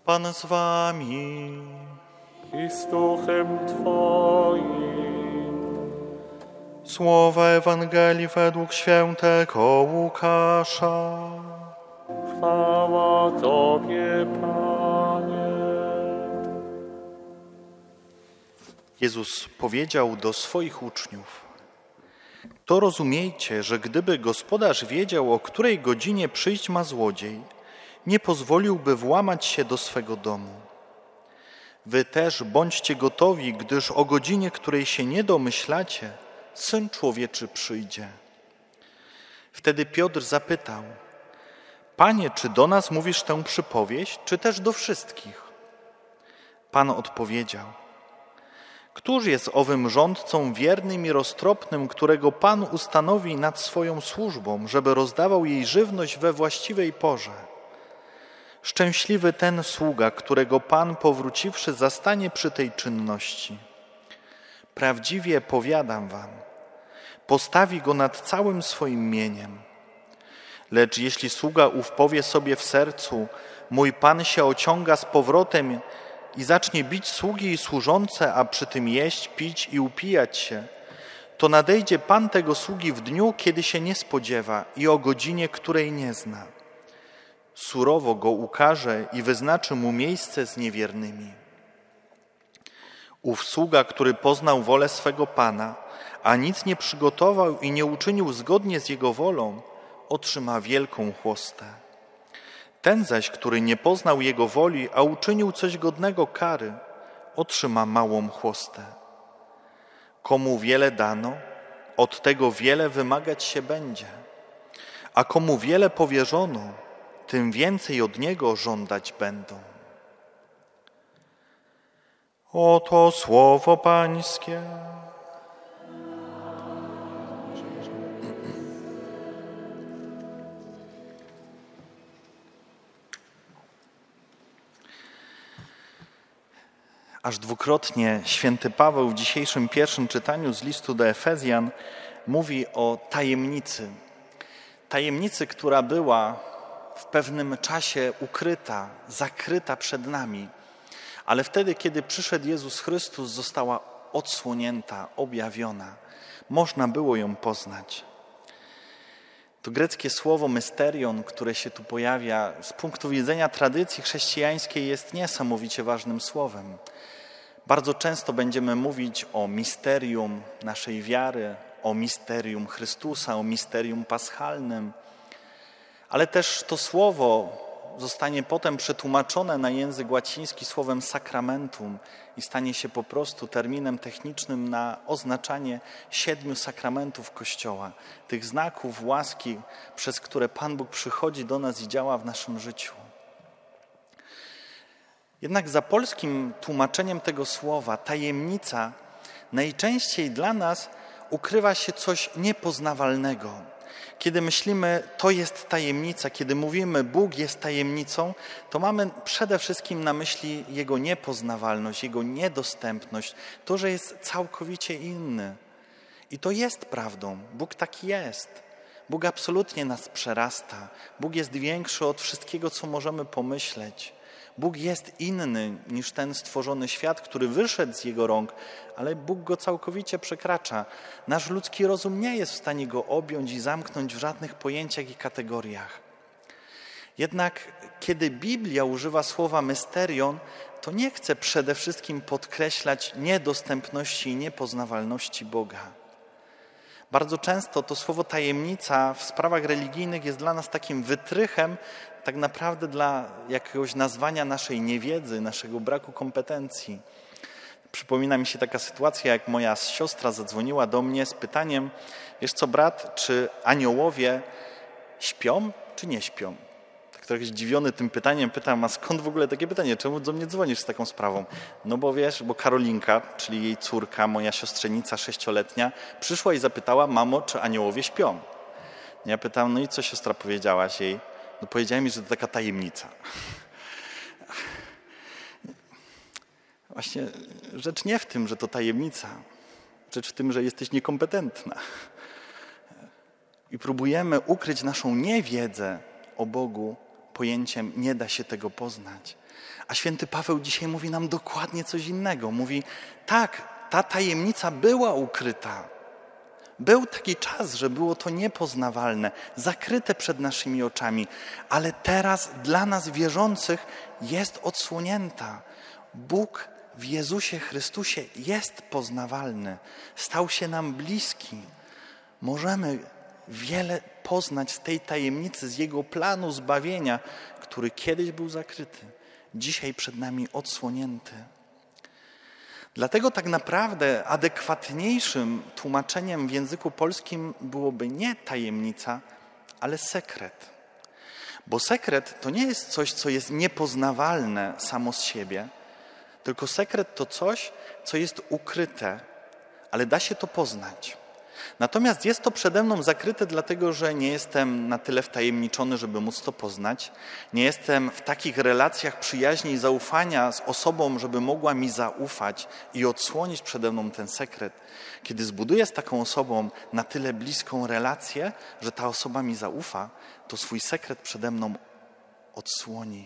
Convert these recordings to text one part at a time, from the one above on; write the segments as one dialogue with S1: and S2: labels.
S1: Pan z wami.
S2: I z duchem Twoim.
S1: Słowa Ewangelii według świętego Łukasza.
S2: Chwała Tobie, Panie.
S1: Jezus powiedział do swoich uczniów: to rozumiejcie, że gdyby gospodarz wiedział, o której godzinie przyjść ma złodziej, nie pozwoliłby włamać się do swego domu. Wy też bądźcie gotowi, gdyż o godzinie, której się nie domyślacie, Syn Człowieczy przyjdzie. Wtedy Piotr zapytał: Panie, czy do nas mówisz tę przypowieść, czy też do wszystkich? Pan odpowiedział: Któż jest owym rządcą wiernym i roztropnym, którego Pan ustanowi nad swoją służbą, żeby rozdawał jej żywność we właściwej porze? Szczęśliwy ten sługa, którego Pan powróciwszy zastanie przy tej czynności. Prawdziwie powiadam wam, postawi go nad całym swoim mieniem. Lecz jeśli sługa ów powie sobie w sercu: mój Pan się ociąga z powrotem i zacznie bić sługi i służące, a przy tym jeść, pić i upijać się, to nadejdzie Pan tego sługi w dniu, kiedy się nie spodziewa i o godzinie, której nie zna. Surowo go ukarze i wyznaczy mu miejsce z niewiernymi. Ów sługa, który poznał wolę swego Pana, a nic nie przygotował i nie uczynił zgodnie z jego wolą, otrzyma wielką chłostę. Ten zaś, który nie poznał jego woli, a uczynił coś godnego kary, otrzyma małą chłostę. Komu wiele dano, od tego wiele wymagać się będzie, a komu wiele powierzono, tym więcej od niego żądać będą. Oto słowo Pańskie. Aż dwukrotnie święty Paweł w dzisiejszym pierwszym czytaniu z listu do Efezjan mówi o tajemnicy. Tajemnicy, która była w pewnym czasie ukryta, zakryta przed nami, ale wtedy, kiedy przyszedł Jezus Chrystus, została odsłonięta, objawiona. Można było ją poznać. To greckie słowo mysterion, które się tu pojawia, z punktu widzenia tradycji chrześcijańskiej jest niesamowicie ważnym słowem. Bardzo często będziemy mówić o misterium naszej wiary, o misterium Chrystusa, o misterium paschalnym, ale też to słowo zostanie potem przetłumaczone na język łaciński słowem sakramentum i stanie się po prostu terminem technicznym na oznaczanie 7 sakramentów Kościoła, tych znaków łaski, przez które Pan Bóg przychodzi do nas i działa w naszym życiu. Jednak za polskim tłumaczeniem tego słowa tajemnica najczęściej dla nas ukrywa się coś niepoznawalnego. Kiedy myślimy, to jest tajemnica, kiedy mówimy, Bóg jest tajemnicą, to mamy przede wszystkim na myśli Jego niepoznawalność, Jego niedostępność, to, że jest całkowicie inny. I to jest prawdą. Bóg taki jest. Bóg absolutnie nas przerasta. Bóg jest większy od wszystkiego, co możemy pomyśleć. Bóg jest inny niż ten stworzony świat, który wyszedł z Jego rąk, ale Bóg go całkowicie przekracza. Nasz ludzki rozum nie jest w stanie go objąć i zamknąć w żadnych pojęciach i kategoriach. Jednak kiedy Biblia używa słowa mysterion, to nie chce przede wszystkim podkreślać niedostępności i niepoznawalności Boga. Bardzo często to słowo tajemnica w sprawach religijnych jest dla nas takim wytrychem tak naprawdę dla jakiegoś nazwania naszej niewiedzy, naszego braku kompetencji. Przypomina mi się taka sytuacja, jak moja siostra zadzwoniła do mnie z pytaniem: wiesz co, brat, czy aniołowie śpią, czy nie śpią? Tak trochę zdziwiony tym pytaniem pytam, a skąd w ogóle takie pytanie? Czemu do mnie dzwonisz z taką sprawą? No bo wiesz, bo Karolinka, czyli jej córka, moja siostrzenica 6-letnia, przyszła i zapytała: mamo, czy aniołowie śpią? Ja pytam: no i co, siostra, powiedziałaś jej? No powiedziała mi, że to taka tajemnica. Właśnie rzecz nie w tym, że to tajemnica. Rzecz w tym, że jesteś niekompetentna. I próbujemy ukryć naszą niewiedzę o Bogu pojęciem nie da się tego poznać. A święty Paweł dzisiaj mówi nam dokładnie coś innego. Mówi, tak, ta tajemnica była ukryta. Był taki czas, że było to niepoznawalne, zakryte przed naszymi oczami, ale teraz dla nas wierzących jest odsłonięta. Bóg w Jezusie Chrystusie jest poznawalny, stał się nam bliski. Możemy wiele poznać z tej tajemnicy, z Jego planu zbawienia, który kiedyś był zakryty, dzisiaj przed nami odsłonięty. Dlatego tak naprawdę adekwatniejszym tłumaczeniem w języku polskim byłoby nie tajemnica, ale sekret. Bo sekret to nie jest coś, co jest niepoznawalne samo z siebie, tylko sekret to coś, co jest ukryte, ale da się to poznać. Natomiast jest to przede mną zakryte dlatego, że nie jestem na tyle wtajemniczony, żeby móc to poznać. Nie jestem w takich relacjach przyjaźni i zaufania z osobą, żeby mogła mi zaufać i odsłonić przede mną ten sekret. Kiedy zbuduję z taką osobą na tyle bliską relację, że ta osoba mi zaufa, to swój sekret przede mną odsłoni.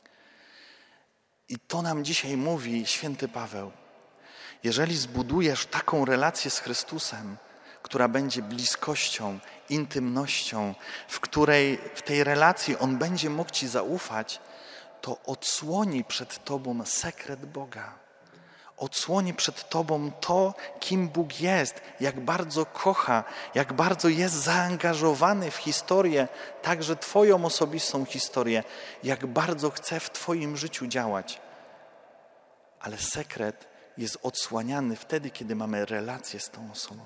S1: I to nam dzisiaj mówi święty Paweł. Jeżeli zbudujesz taką relację z Chrystusem, która będzie bliskością, intymnością, w tej relacji On będzie mógł Ci zaufać, to odsłoni przed Tobą sekret Boga. Odsłoni przed Tobą to, kim Bóg jest, jak bardzo kocha, jak bardzo jest zaangażowany w historię, także Twoją osobistą historię, jak bardzo chce w Twoim życiu działać. Ale sekret jest odsłaniany wtedy, kiedy mamy relację z tą osobą.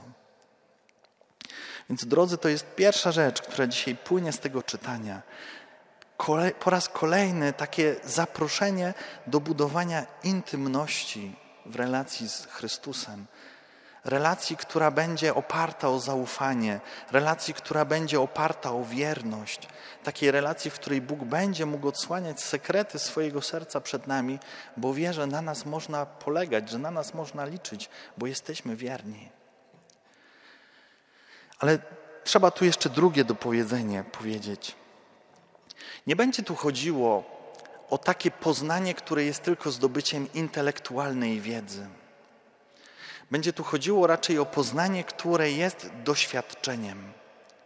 S1: Więc drodzy, to jest pierwsza rzecz, która dzisiaj płynie z tego czytania. Po raz kolejny takie zaproszenie do budowania intymności w relacji z Chrystusem. Relacji, która będzie oparta o zaufanie, relacji, która będzie oparta o wierność. Takiej relacji, w której Bóg będzie mógł odsłaniać sekrety swojego serca przed nami, bo wie, że na nas można polegać, że na nas można liczyć, bo jesteśmy wierni. Ale trzeba tu jeszcze drugie dopowiedzenie powiedzieć. Nie będzie tu chodziło o takie poznanie, które jest tylko zdobyciem intelektualnej wiedzy. Będzie tu chodziło raczej o poznanie, które jest doświadczeniem.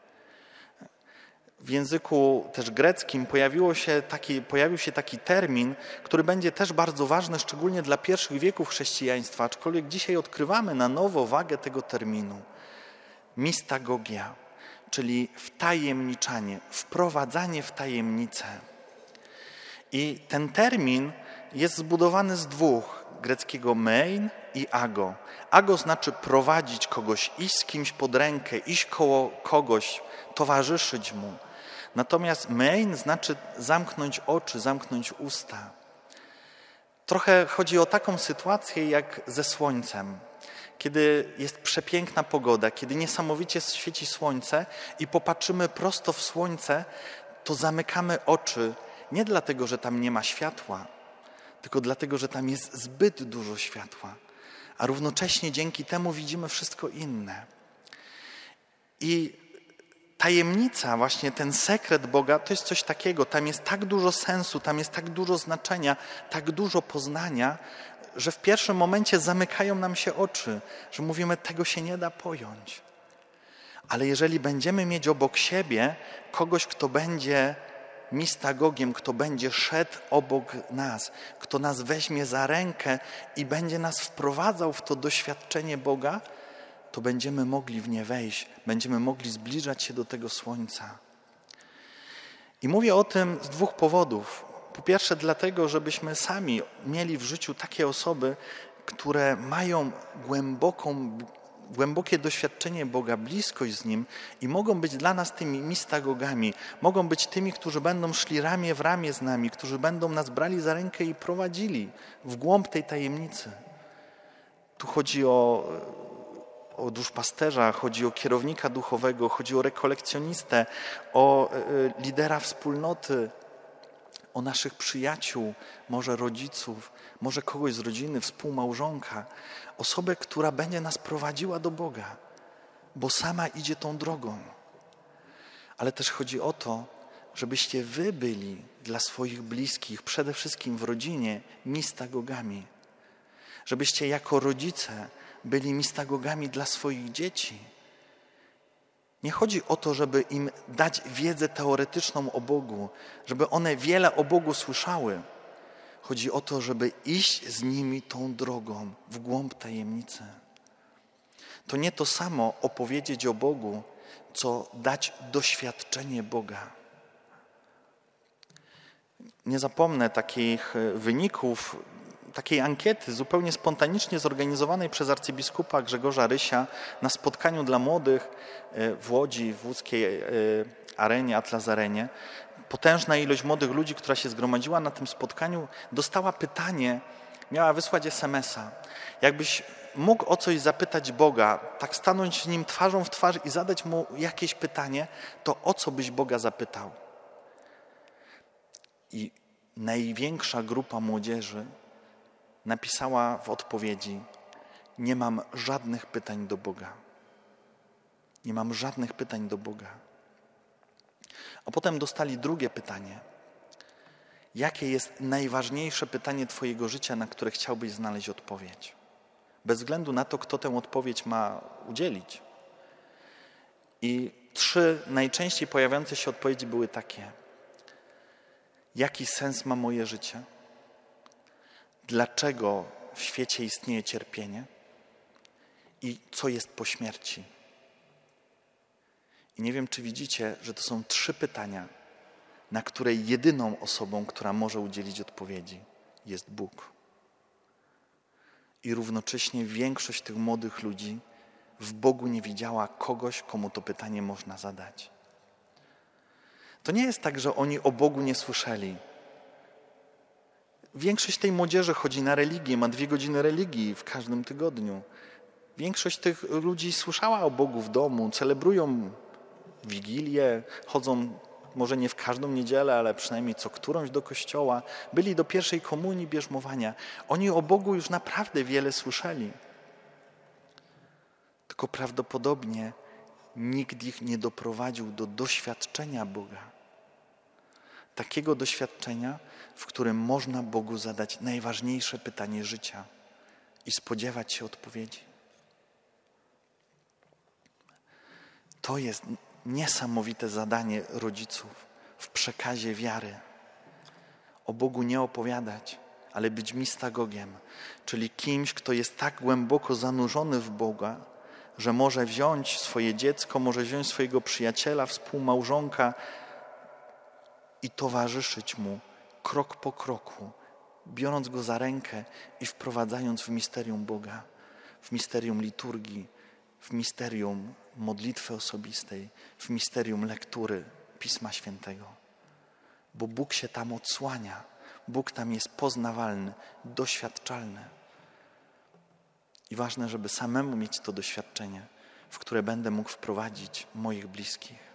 S1: W języku też greckim pojawił się taki termin, który będzie też bardzo ważny, szczególnie dla pierwszych wieków chrześcijaństwa, aczkolwiek dzisiaj odkrywamy na nowo wagę tego terminu. Mistagogia, czyli wtajemniczanie, wprowadzanie w tajemnicę. I ten termin jest zbudowany z dwóch, greckiego mein i ago. Ago znaczy prowadzić kogoś, iść z kimś pod rękę, iść koło kogoś, towarzyszyć mu. Natomiast mein znaczy zamknąć oczy, zamknąć usta. Trochę chodzi o taką sytuację jak ze słońcem. Kiedy jest przepiękna pogoda, kiedy niesamowicie świeci słońce i popatrzymy prosto w słońce, to zamykamy oczy nie dlatego, że tam nie ma światła, tylko dlatego, że tam jest zbyt dużo światła. A równocześnie dzięki temu widzimy wszystko inne. I tajemnica, właśnie ten sekret Boga, to jest coś takiego. Tam jest tak dużo sensu, tam jest tak dużo znaczenia, tak dużo poznania, że w pierwszym momencie zamykają nam się oczy, że mówimy, tego się nie da pojąć. Ale jeżeli będziemy mieć obok siebie kogoś, kto będzie mistagogiem, kto będzie szedł obok nas, kto nas weźmie za rękę i będzie nas wprowadzał w to doświadczenie Boga, to będziemy mogli w nie wejść, będziemy mogli zbliżać się do tego słońca. I mówię o tym z dwóch powodów. Po pierwsze dlatego, żebyśmy sami mieli w życiu takie osoby, które mają głębokie doświadczenie Boga, bliskość z Nim i mogą być dla nas tymi mistagogami, mogą być tymi, którzy będą szli ramię w ramię z nami, którzy będą nas brali za rękę i prowadzili w głąb tej tajemnicy. Tu chodzi o duszpasterza, chodzi o kierownika duchowego, chodzi o rekolekcjonistę, o lidera wspólnoty, o naszych przyjaciół, może rodziców, może kogoś z rodziny, współmałżonka. Osobę, która będzie nas prowadziła do Boga, bo sama idzie tą drogą. Ale też chodzi o to, żebyście wy byli dla swoich bliskich, przede wszystkim w rodzinie, mistagogami. Żebyście jako rodzice byli mistagogami dla swoich dzieci. Nie chodzi o to, żeby im dać wiedzę teoretyczną o Bogu, żeby one wiele o Bogu słyszały. Chodzi o to, żeby iść z nimi tą drogą w głąb tajemnicy. To nie to samo opowiedzieć o Bogu, co dać doświadczenie Boga. Nie zapomnę takich wyników, takiej ankiety zupełnie spontanicznie zorganizowanej przez arcybiskupa Grzegorza Rysia na spotkaniu dla młodych w Łodzi, w łódzkiej arenie, Atlas Arenie. Potężna ilość młodych ludzi, która się zgromadziła na tym spotkaniu, dostała pytanie, miała wysłać SMS-a. Jakbyś mógł o coś zapytać Boga, tak stanąć z Nim twarzą w twarz i zadać Mu jakieś pytanie, to o co byś Boga zapytał? I największa grupa młodzieży napisała w odpowiedzi: nie mam żadnych pytań do Boga. Nie mam żadnych pytań do Boga. A potem dostali drugie pytanie. Jakie jest najważniejsze pytanie twojego życia, na które chciałbyś znaleźć odpowiedź? Bez względu na to, kto tę odpowiedź ma udzielić. I 3 najczęściej pojawiające się odpowiedzi były takie. Jaki sens ma moje życie? Dlaczego w świecie istnieje cierpienie? I co jest po śmierci? I nie wiem, czy widzicie, że to są 3 pytania, na które jedyną osobą, która może udzielić odpowiedzi, jest Bóg. I równocześnie większość tych młodych ludzi w Bogu nie widziała kogoś, komu to pytanie można zadać. To nie jest tak, że oni o Bogu nie słyszeli. Większość tej młodzieży chodzi na religię, ma 2 godziny religii w każdym tygodniu. Większość tych ludzi słyszała o Bogu w domu, celebrują Wigilię, chodzą może nie w każdą niedzielę, ale przynajmniej co którąś do kościoła. Byli do pierwszej komunii, bierzmowania. Oni o Bogu już naprawdę wiele słyszeli. Tylko prawdopodobnie nikt ich nie doprowadził do doświadczenia Boga. Takiego doświadczenia, w którym można Bogu zadać najważniejsze pytanie życia i spodziewać się odpowiedzi. To jest niesamowite zadanie rodziców w przekazie wiary. O Bogu nie opowiadać, ale być mistagogiem, czyli kimś, kto jest tak głęboko zanurzony w Boga, że może wziąć swoje dziecko, może wziąć swojego przyjaciela, współmałżonka i towarzyszyć mu krok po kroku, biorąc go za rękę i wprowadzając w misterium Boga, w misterium liturgii, w misterium modlitwy osobistej, w misterium lektury Pisma Świętego. Bo Bóg się tam odsłania, Bóg tam jest poznawalny, doświadczalny. I ważne, żeby samemu mieć to doświadczenie, w które będę mógł wprowadzić moich bliskich.